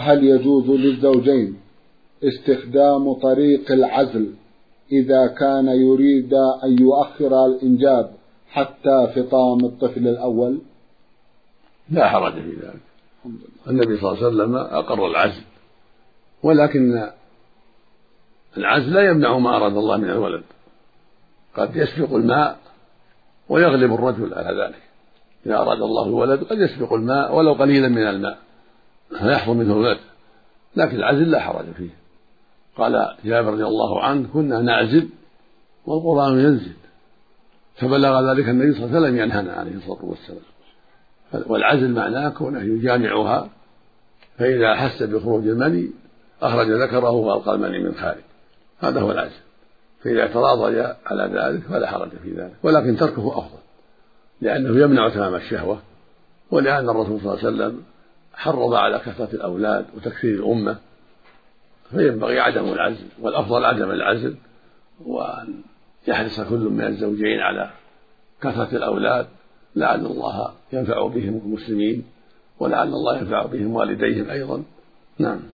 هل يجوز للزوجين استخدام طريق العزل إذا كان يريد أن يؤخر الإنجاب حتى فطام الطفل الأول؟ لا حرج في ذلك. النبي صلى الله عليه وسلم أقر العزل، ولكن العزل لا يمنع ما أراد الله من الولد. قد يسبق الماء ويغلب الرجل على ذلك. إذا أراد الله الولد قد يسبق الماء ولو قليلا من الماء فيحصل منه الولد، لكن العزل لا حرج فيه. قال جابر رضي الله عنه: كنا نعزل والقرآن ينزل، فبلغ ذلك النبي صلى الله عليه وسلم ينهانا عليه الصلاة والسلام. والعزل معناه كونه يجامعها، فإذا أحس بخروج المني أخرج ذكره وألقى المني من خارج، هذا هو العزل. فإذا تراضي على ذلك فلا حرج في ذلك، ولكن تركه أفضل، لأنه يمنع تمام الشهوة، ولأن الرسول صلى الله عليه وسلم حرض على كثرة الأولاد وتكثير الأمة، فينبغي عدم العزل، والأفضل عدم العزل، وأن يحرص كل من الزوجين على كثرة الأولاد، لعل الله ينفع بهم المسلمين ولعل الله ينفع بهم والديهم أيضا. نعم.